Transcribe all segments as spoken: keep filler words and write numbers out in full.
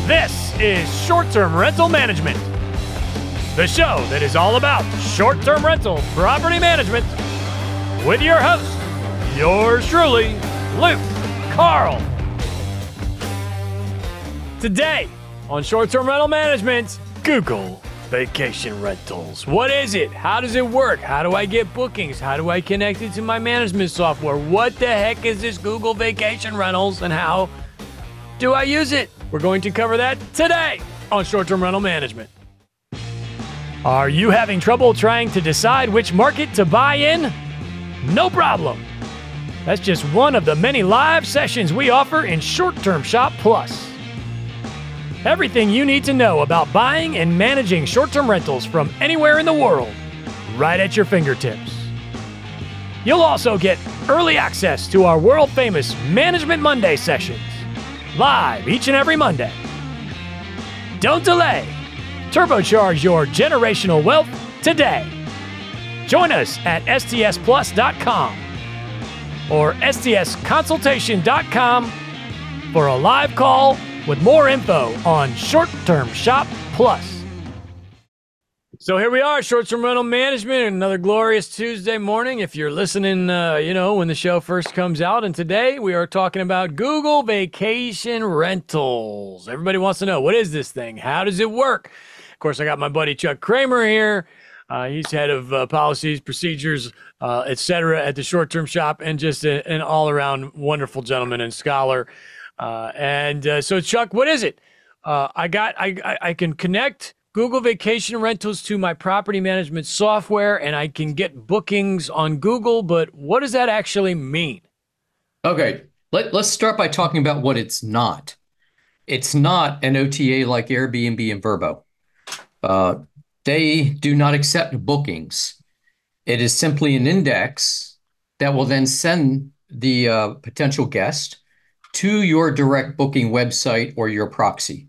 This is Short-Term Rental Management, the show that is all about short-term rental property management with your host, yours truly, Luke Carl. Today on Short-Term Rental Management, Google Vacation Rentals. What is it? How does it work? How do I get bookings? How do I connect it to my management software? What the heck is this Google Vacation Rentals and how do I use it? We're going to cover that today on Short-Term Rental Management. Are you having trouble trying to decide which market to buy in? No problem. That's just one of the many live sessions we offer in Short-Term Shop Plus. Everything you need to know about buying and managing short-term rentals from anywhere in the world, right at your fingertips. You'll also get early access to our world-famous Management Monday sessions, live each and every Monday. Don't delay. Turbocharge your generational wealth today. Join us at S T S plus dot com or S T S consultation dot com for a live call with more info on Short-Term Shop Plus. So here we are, Short-Term Rental Management, another glorious Tuesday morning. If you're listening, uh, you know, when the show first comes out. And today we are talking about Google Vacation Rentals. Everybody wants to know, what is this thing? How does it work? Of course, I got my buddy Chuck Kramer here. Uh, he's head of uh, policies, procedures, uh, et cetera at the Short-Term Shop, and just a, an all-around wonderful gentleman and scholar. Uh, and uh, so, Chuck, what is it? Uh, I got, I, I, I can connect Google Vacation Rentals to my property management software, and I can get bookings on Google, but what does that actually mean? Okay, Let, let's start by talking about what it's not. It's not an O T A like Airbnb and Vrbo. Uh, they do not accept bookings. It is simply an index that will then send the uh, potential guest to your direct booking website or your proxy.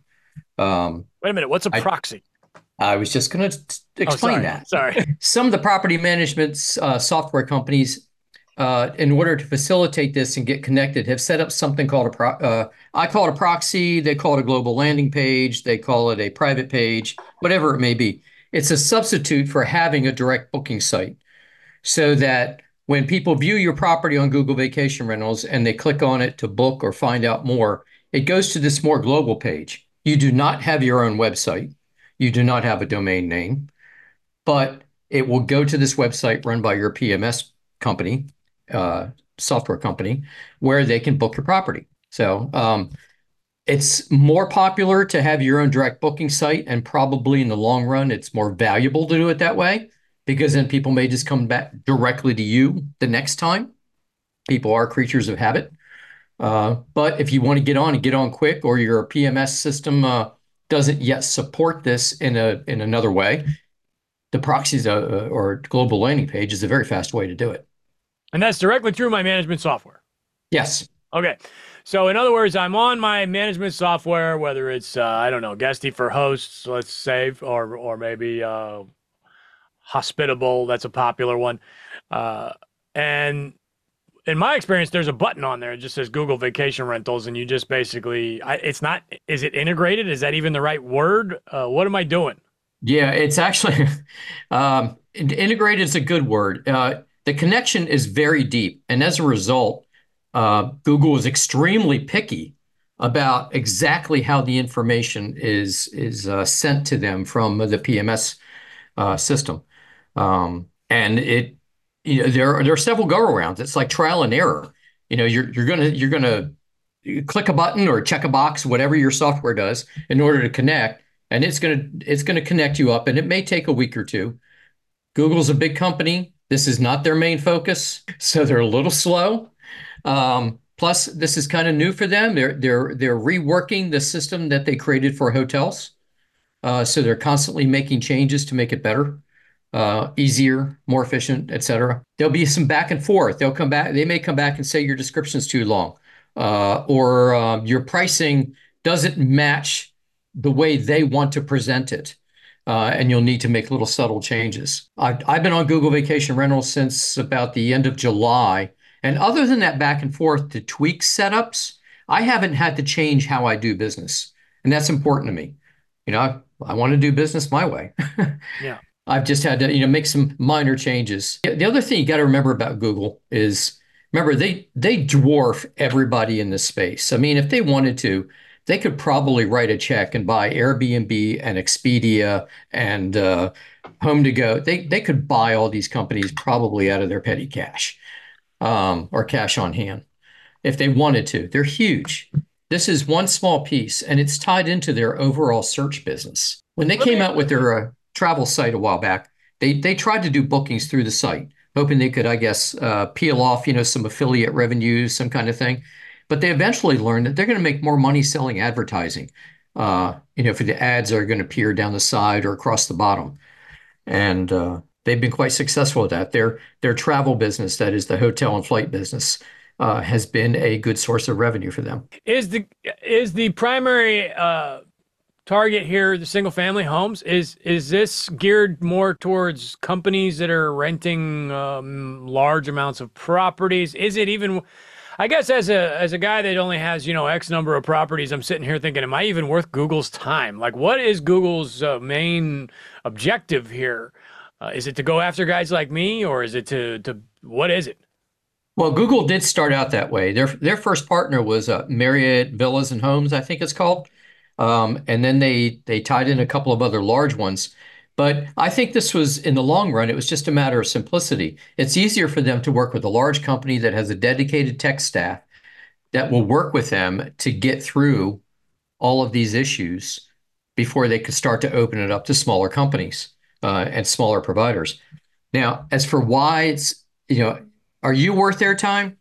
Um, Wait a minute, what's a I, proxy? I was just going to explain oh, sorry. that. Sorry. Some of the property management uh, software companies, uh, in order to facilitate this and get connected, have set up something called a, pro uh, I call it a proxy, they call it a global landing page, they call it a private page, whatever it may be. It's a substitute for having a direct booking site so that when people view your property on Google Vacation Rentals and they click on it to book or find out more, it goes to this more global page. You do not have your own website. You do not have a domain name, but it will go to this website run by your P M S company, uh, software company, where they can book your property. So um, it's more popular to have your own direct booking site, and probably in the long run, it's more valuable to do it that way, because then people may just come back directly to you the next time. People are creatures of habit. Uh, but if you want to get on and get on quick, or your P M S system uh, doesn't yet support this in a in another way, the proxies uh, or global landing page is a very fast way to do it. And that's directly through my management software? Yes. Okay. So in other words, I'm on my management software, whether it's, uh, I don't know, Guesty for hosts, let's say, or, or maybe uh, Hospitable, that's a popular one. Uh, and in my experience, there's a button on there. It just says Google Vacation Rentals, and you just basically, I, it's not, is it integrated? Is that even the right word? Uh, what am I doing? Yeah, it's actually, um, integrated is a good word. Uh, the connection is very deep. And as a result, uh, Google is extremely picky about exactly how the information is, is uh, sent to them from the P M S uh, system. Um, and it, you know, there are, there are several go-arounds. It's like trial and error. You know, you're, you're gonna, you're gonna click a button or check a box, whatever your software does, in order to connect. And it's gonna, it's gonna connect you up, and it may take a week or two. Google's a big company. This is not their main focus, so they're a little slow. Um, plus, this is kind of new for them. They're, they're, they're reworking the system that they created for hotels. Uh, so they're constantly making changes to make it better. Uh, easier, more efficient, et cetera. There'll be some back and forth. They'll come back. They may come back and say your description's too long, uh, or uh, your pricing doesn't match the way they want to present it, uh, and you'll need to make little subtle changes. I've, I've been on Google Vacation Rentals since about the end of July, and other than that back and forth to tweak setups, I haven't had to change how I do business. And that's important to me. You know, I, I want to do business my way. Yeah. I've just had to, you know, make some minor changes. The other thing you got to remember about Google is, remember, they they dwarf everybody in this space. I mean, if they wanted to, they could probably write a check and buy Airbnb and Expedia and uh, Home to Go. They they could buy all these companies probably out of their petty cash, um, or cash on hand if they wanted to. They're huge. This is one small piece, and it's tied into their overall search business. When they Let came me out with their uh, travel site a while back, they they tried to do bookings through the site, hoping they could, I guess, uh, peel off, you know, some affiliate revenues, some kind of thing. But they eventually learned that they're going to make more money selling advertising. Uh, you know, if the ads are going to appear down the side or across the bottom, and uh, they've been quite successful at that. Their their travel business, that is the hotel and flight business, uh, has been a good source of revenue for them. is the is the primary uh target here the single family homes? Is is this geared more towards companies that are renting um, large amounts of properties? Is it even, I guess, as a as a guy that only has, you know, X number of properties, I'm sitting here thinking, am I even worth Google's time? Like, what is Google's uh, main objective here? Uh, is it to go after guys like me, or is it to to what is it? Well, Google did start out that way. Their their first partner was uh, Marriott Villas and Homes, I think it's called, um, and then they they tied in a couple of other large ones. But I think this was, in the long run, it was just a matter of simplicity. It's easier for them to work with a large company that has a dedicated tech staff that will work with them to get through all of these issues before they could start to open it up to smaller companies uh, and smaller providers. Now, as for why it's, you know, are you worth their time?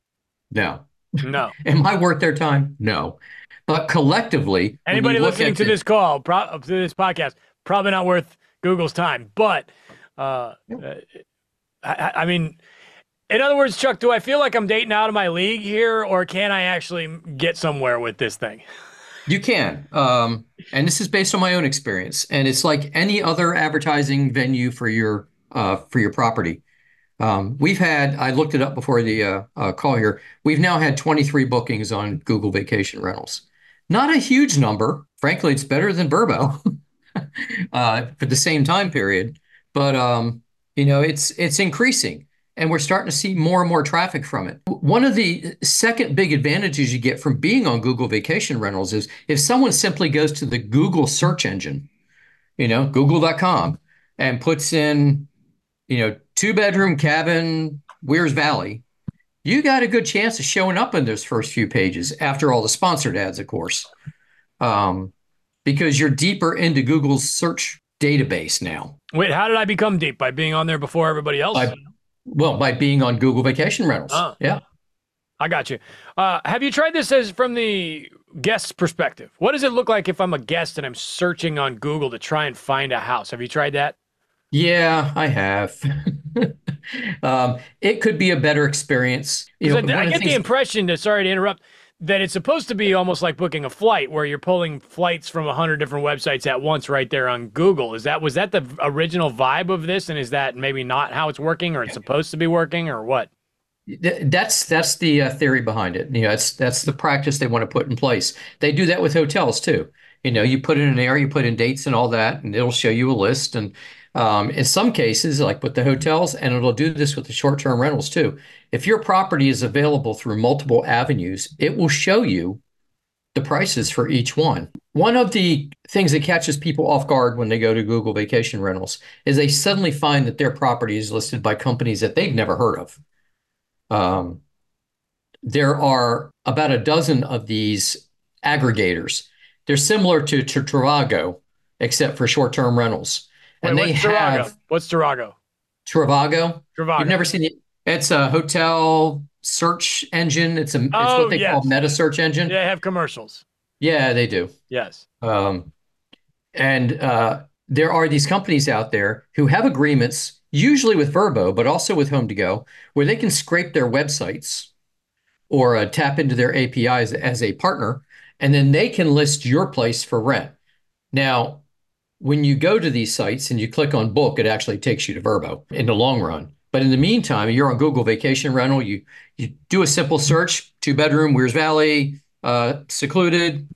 No. No. Am I worth their time? No. But collectively, when Anybody you look listening at to the, this call, pro- to this podcast, probably not worth Google's time. But uh, uh, I, I mean, in other words, Chuck, do I feel like I'm dating out of my league here, or can I actually get somewhere with this thing? you can, um, and this is based on my own experience, and it's like any other advertising venue for your uh, for your property. Um, we've had, I looked it up before the uh, uh, call here. We've now had twenty-three bookings on Google Vacation Rentals. Not a huge number. Frankly, it's better than Vrbo uh, for the same time period. But um, you know, it's it's increasing, and we're starting to see more and more traffic from it. One of the second big advantages you get from being on Google Vacation Rentals is if someone simply goes to the Google search engine, you know, google dot com, and puts in, you know, two bedroom cabin, Wears Valley, you got a good chance of showing up in those first few pages after all the sponsored ads, of course, um, because you're deeper into Google's search database now. Wait, how did I become deep? By being on there before everybody else? By, well, by being on Google Vacation Rentals. Oh, yeah. I got you. Uh, have you tried this as from the guest's perspective? What does it look like if I'm a guest and I'm searching on Google to try and find a house? Have you tried that? Yeah, I have. um, it could be a better experience. You know, I, I get things... the impression that, sorry to interrupt, that it's supposed to be almost like booking a flight where you're pulling flights from a hundred different websites at once right there on Google. Is that, was that the original vibe of this? And is that maybe not how it's working, or it's supposed to be working, or what? That's that's the uh, theory behind it. You know, that's that's the practice they want to put in place. They do that with hotels too. You know, you put in an area, you put in dates and all that, and it'll show you a list. And um, in some cases, like with the hotels, and it'll do this with the short-term rentals too. If your property is available through multiple avenues, it will show you the prices for each one. One of the things that catches people off guard when they go to Google Vacation Rentals is they suddenly find that their property is listed by companies that they've never heard of. Um, there are about a dozen of these aggregators. They're similar to, to Trivago, except for short-term rentals. Wait, and what's they Trivago? have What's Trivago? Trivago. Trivago. You've never seen it? It's a hotel search engine. It's a it's Oh, what they yes. call meta search engine. They have commercials. Yeah, they do. Yes. Um, and uh, there are these companies out there who have agreements, usually with Vrbo, but also with Home to Go, where they can scrape their websites or uh, tap into their A P Is as a partner, and then they can list your place for rent. Now, when you go to these sites and you click on book, it actually takes you to Vrbo in the long run. But in the meantime, you're on Google Vacation Rental, you you do a simple search, two bedroom, Wears Valley, uh, secluded,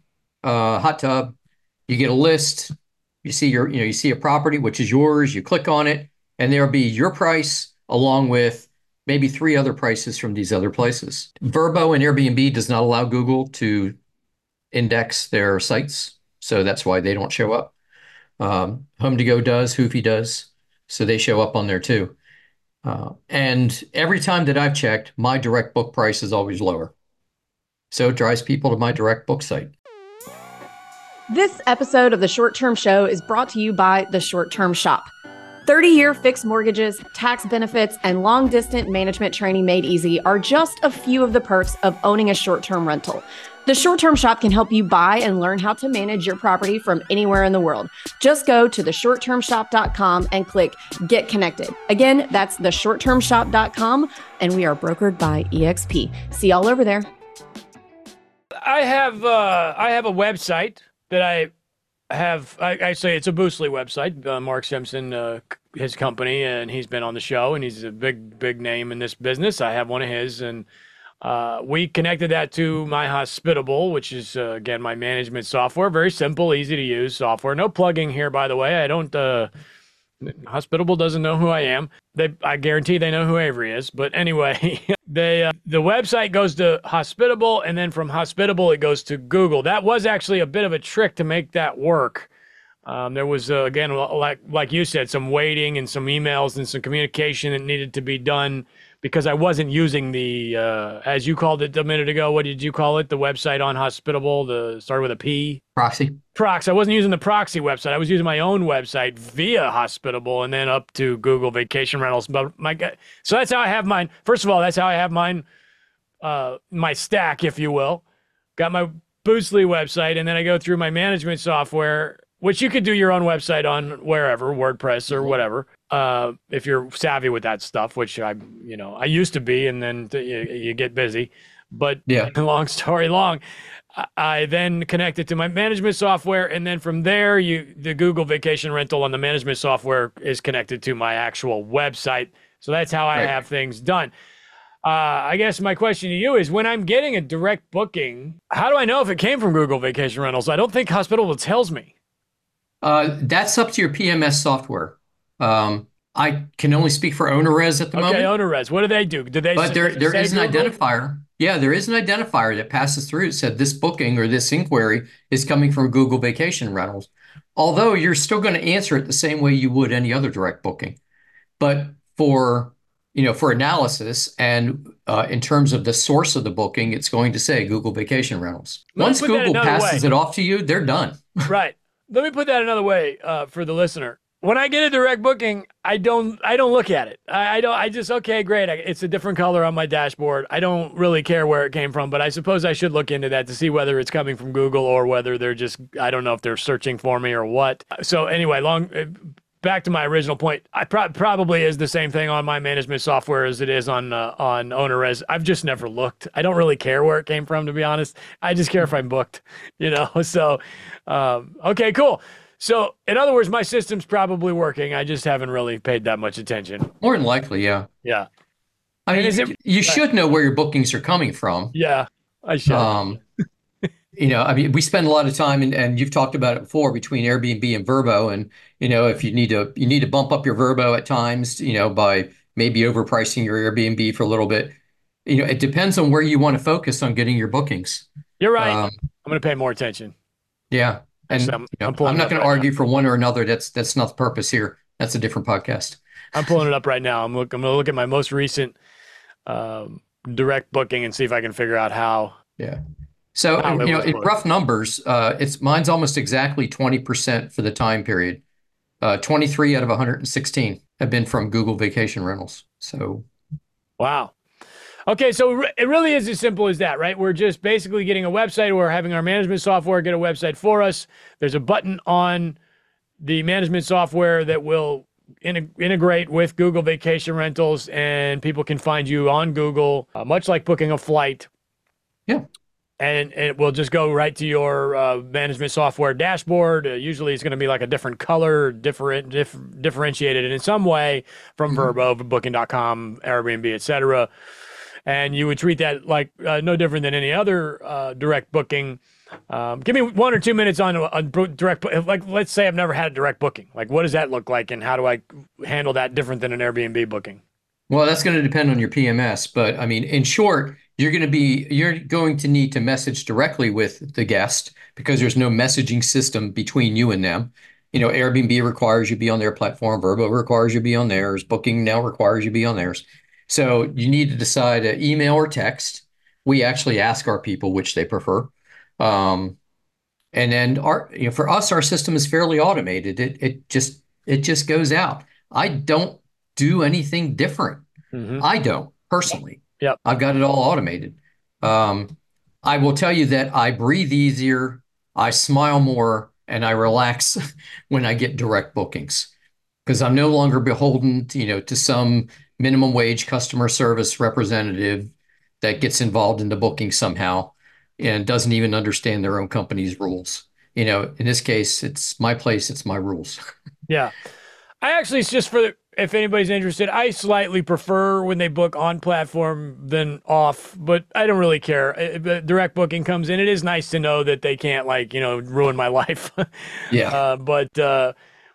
uh, hot tub. You get a list. You see your, you know, you see a property, which is yours. You click on it, and there'll be your price along with maybe three other prices from these other places. Vrbo and Airbnb does not allow Google to index their sites, so that's why they don't show up. Um, Home to Go does, Hoofy does, so they show up on there too. Uh, and every time that I've checked, my direct book price is always lower. So it drives people to my direct book site. This episode of The Short Term Show is brought to you by The Short Term Shop. thirty-year fixed mortgages, tax benefits, and long-distance management training made easy are just a few of the perks of owning a short-term rental. The Short Term Shop can help you buy and learn how to manage your property from anywhere in the world. Just go to the short term shop dot com and click Get Connected. Again, that's the short term shop dot com, and we are brokered by E X P. See y'all over there. I have uh, I have a website that I have. I, I say it's a Boostly website. Uh, Mark Simpson, uh, his company, and he's been on the show, and he's a big, big name in this business. I have one of his, and uh, we connected that to my Hospitable, which is uh, again my management software. Very simple, easy to use software. No plugging here, by the way. I don't. Uh, Hospitable doesn't know who I am. They, I guarantee they know who Avery is. But anyway, they uh, the website goes to Hospitable, and then from Hospitable it goes to Google. That was actually a bit of a trick to make that work. Um, there was uh, again, like like you said, some waiting and some emails and some communication that needed to be done because I wasn't using the uh, as you called it a minute ago. What did you call it? The website on Hospitable, the started with a P. Proxy. Proxy. I wasn't using the proxy website. I was using my own website via Hospitable and then up to Google Vacation Rentals. But my so that's how I have mine. First of all, that's how I have mine, uh, my stack, if you will. Got my Boostly website, and then I go through my management software, which you could do your own website on wherever, WordPress or whatever, uh, if you're savvy with that stuff, which I, you know, I used to be, and then you, you get busy. But yeah, long story long. I then connect it to my management software, and then from there, you the Google Vacation Rental on the management software is connected to my actual website. So that's how I right. have things done. Uh, I guess my question to you is, when I'm getting a direct booking, how do I know if it came from Google Vacation Rentals? I don't think Hospitable tells me. Uh, that's up to your P M S software. Um, I can only speak for OwnerRez at the okay, moment. Okay, OwnerRez. What do they do? Do they? But there, there is an Google? identifier. Yeah, there is an identifier that passes through. It said this booking or this inquiry is coming from Google Vacation Rentals. Although you're still going to answer it the same way you would any other direct booking. But for, you know, for analysis and uh, in terms of the source of the booking, it's going to say Google Vacation Rentals. Let Once Google passes way. it off to you, they're done. Right. Let me put that another way uh, for the listener. When I get a direct booking, I don't I don't look at it. I, I don't. I just okay, great. I, it's a different color on my dashboard. I don't really care where it came from, but I suppose I should look into that to see whether it's coming from Google or whether they're just I don't know if they're searching for me or what. So anyway, long back to my original point. I pro- probably is the same thing on my management software as it is on uh, on OwnerRez. I've just never looked. I don't really care where it came from, to be honest. I just care if I'm booked, you know. So um, okay, cool. So, in other words, my system's probably working. I just haven't really paid that much attention. More than likely, yeah. Yeah. I mean, it, you should know where your bookings are coming from. Yeah, I should. Um, you know, I mean, we spend a lot of time, and, and you've talked about it before, between Airbnb and Vrbo. And, you know, if you need to, you need to bump up your Vrbo at times, you know, by maybe overpricing your Airbnb for a little bit. You know, it depends on where you want to focus on getting your bookings. You're right. Um, I'm going to pay more attention. Yeah. And so I'm, you know, I'm, I'm not going right to argue now. for one or another. That's that's not the purpose here. That's a different podcast. I'm pulling it up right now. I'm look. I'm going to look at my most recent um, direct booking and see if I can figure out how. Yeah. So how you know, in rough numbers, uh, it's mine's almost exactly twenty percent for the time period. Uh, twenty-three out of one hundred sixteen have been from Google Vacation Rentals. So, wow. Okay, so it really is as simple as that, right? We're just basically getting a website, or having our management software get a website for us. There's a button on the management software that will in- integrate with Google Vacation Rentals, and people can find you on Google, uh, much like booking a flight. Yeah. And, and it will just go right to your uh, management software dashboard. Uh, usually it's going to be like a different color, different, dif- differentiated in some way from mm-hmm. Vrbo, Booking dot com, Airbnb, et cetera. And you would treat that like uh, no different than any other uh, direct booking. Um, give me one or two minutes on a direct, like, let's say I've never had a direct booking. Like, what does that look like, and how do I handle that different than an Airbnb booking? Well, that's going to depend on your P M S, but I mean, in short, you're going to be you're going to need to message directly with the guest because there's no messaging system between you and them. You know, Airbnb requires you be on their platform, Vrbo requires you be on theirs, Booking now requires you be on theirs. So you need to decide uh, email or text. We actually ask our people which they prefer. Um, and then our, you know, for us, our system is fairly automated. It it just it just goes out. I don't do anything different. Mm-hmm. I don't personally. Yep. I've got it all automated. Um, I will tell you that I breathe easier, I smile more, and I relax when I get direct bookings because I'm no longer beholden to, you know, to some minimum wage customer service representative that gets involved in the booking somehow and doesn't even understand their own company's rules. You know, in this case, it's my place, it's my rules. Yeah. I actually, it's just for the, if anybody's interested, I slightly prefer when they book on platform than off, but I don't really care. If direct booking comes in, it is nice to know that they can't, like, you know, ruin my life. Yeah. Uh, but, uh,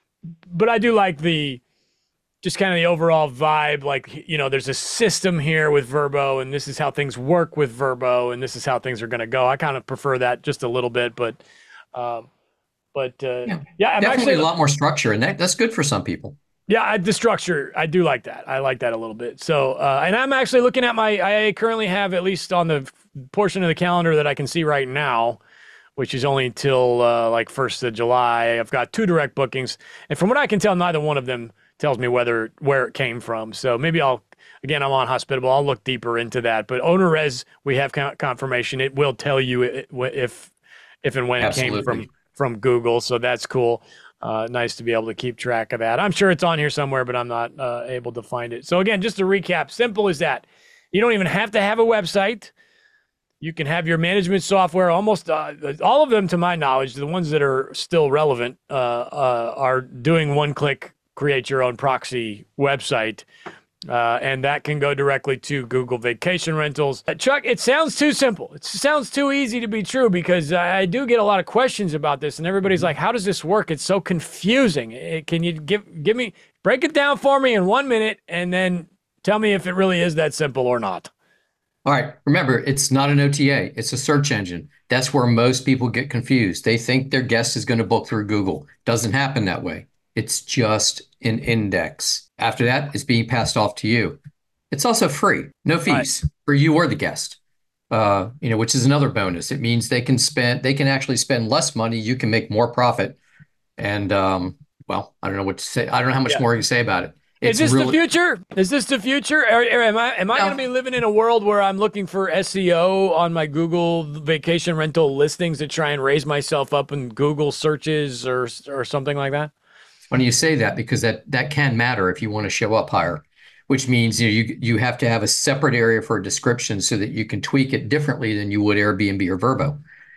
but I do like the, just kind of the overall vibe. Like, you know, there's a system here with Vrbo, and this is how things work with Vrbo, and this is how things are going to go. I kind of prefer that just a little bit, but, um, but uh, yeah, yeah I'm definitely actually a lot more structure, and that, that's good for some people. Yeah, I, the structure, I do like that. I like that a little bit. So, uh, and I'm actually looking at my, I currently have, at least on the portion of the calendar that I can see right now, which is only until uh, like first of July, I've got two direct bookings. And from what I can tell, neither one of them tells me whether, where it came from. So maybe I'll, again, I'm on Hospitable. I'll look deeper into that. But OwnerRez, we have confirmation. It will tell you if, if and when Absolutely. it came from, from Google. So that's cool. Uh, nice to be able to keep track of that. I'm sure it's on here somewhere, but I'm not uh, able to find it. So again, just to recap, simple as that. You don't even have to have a website. You can have your management software. Almost uh, all of them, to my knowledge, the ones that are still relevant uh, uh, are doing one-click, create your own proxy website. Uh, and that can go directly to Google Vacation Rentals. Uh, Chuck, it sounds too simple. It sounds too easy to be true because I do get a lot of questions about this, and everybody's like, how does this work? It's so confusing. It, can you give give me, break it down for me in one minute, and then tell me if it really is that simple or not? All right. Remember, it's not an O T A. It's a search engine. That's where most people get confused. They think their guest is going to book through Google. Doesn't happen that way. It's just an index. After that, it's being passed off to you. It's also free, no fees right. for you or the guest. Uh, you know, which is another bonus. It means they can spend, they can actually spend less money. You can make more profit. And um, well, I don't know what to say. I don't know how much yeah. more you can say about it. It's is this really- the future? Is this the future? Or, or am I am I no. going to be living in a world where I'm looking for S E O on my Google vacation rental listings to try and raise myself up in Google searches or or something like that? Funny you say that because that that can matter if you want to show up higher, which means you know, you you have to have a separate area for a description so that you can tweak it differently than you would Airbnb or Vrbo.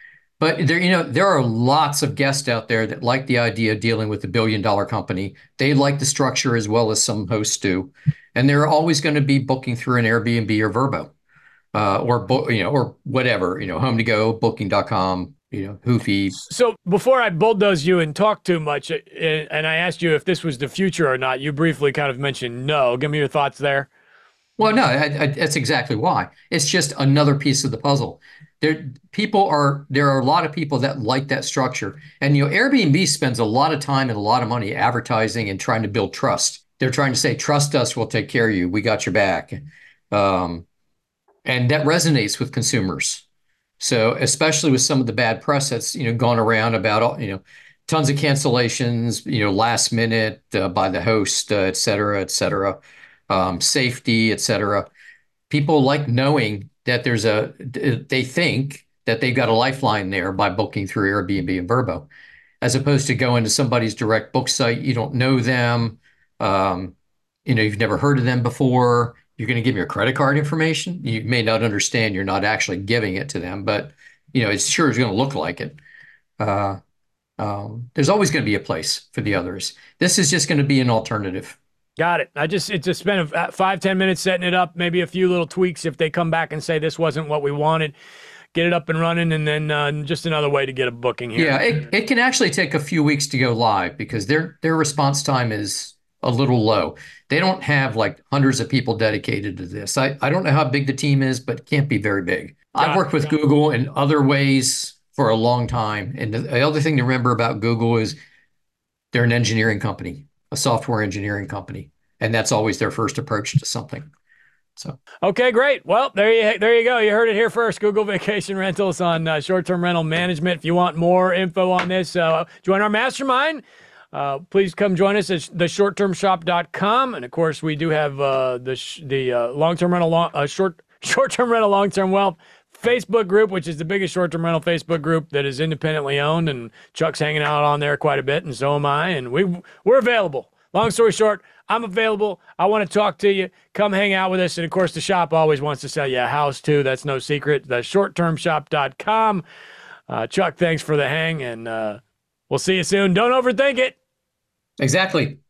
But there, you know, there are lots of guests out there that like the idea of dealing with a billion dollar company. They like the structure as well as some hosts do, and they're always going to be booking through an Airbnb or Vrbo, uh, or you know, or whatever, you know, Home to Go, Booking dot com. You know, Hoofy. So before I bulldoze you and talk too much, and I asked you if this was the future or not, you briefly kind of mentioned no. Give me your thoughts there. Well, no, I, I, that's exactly why. It's just another piece of the puzzle. There, people are there are a lot of people that like that structure, and you know, Airbnb spends a lot of time and a lot of money advertising and trying to build trust. They're trying to say, "Trust us, we'll take care of you. We got your back," um, and that resonates with consumers. So especially with some of the bad press that's, you know, gone around about, you know, tons of cancellations, you know, last minute uh, by the host, uh, et cetera, et cetera, um, safety, et cetera. People like knowing that there's a, they think that they've got a lifeline there by booking through Airbnb and Vrbo, as opposed to going to somebody's direct book site. You don't know them. Um, you know, you've never heard of them before. You're going to give your credit card information. You may not understand you're not actually giving it to them, but you know, it sure is going to look like it. Uh, um, there's always going to be a place for the others. This is just going to be an alternative. Got it. I just, it just spent a, five, ten minutes setting it up, maybe a few little tweaks if they come back and say this wasn't what we wanted. get it up and running, and then uh, just another way to get a booking here. Yeah, it, it can actually take a few weeks to go live because their their response time is a little low. They don't have like hundreds of people dedicated to this. I, I don't know how big the team is, but it can't be very big. Got I've worked with it. Google in other ways for a long time. And the, the other thing to remember about Google is they're an engineering company, a software engineering company. And that's always their first approach to something. So okay, great. Well, there you there you go. You heard it here first. Google Vacation Rentals on uh, short-term rental management. If you want more info on this, uh, join our mastermind. Uh, please come join us at the short term shop dot com. And of course, we do have uh, the sh- the uh, long-term rental, long, uh, short short-term rental, long-term wealth Facebook group, which is the biggest short-term rental Facebook group that is independently owned. And Chuck's hanging out on there quite a bit, and so am I. And we we're available. Long story short, I'm available. I want to talk to you. Come hang out with us. And of course, the shop always wants to sell you a house too. That's no secret. the short term shop dot com. Uh, Chuck, thanks for the hang, and uh, we'll see you soon. Don't overthink it. exactly.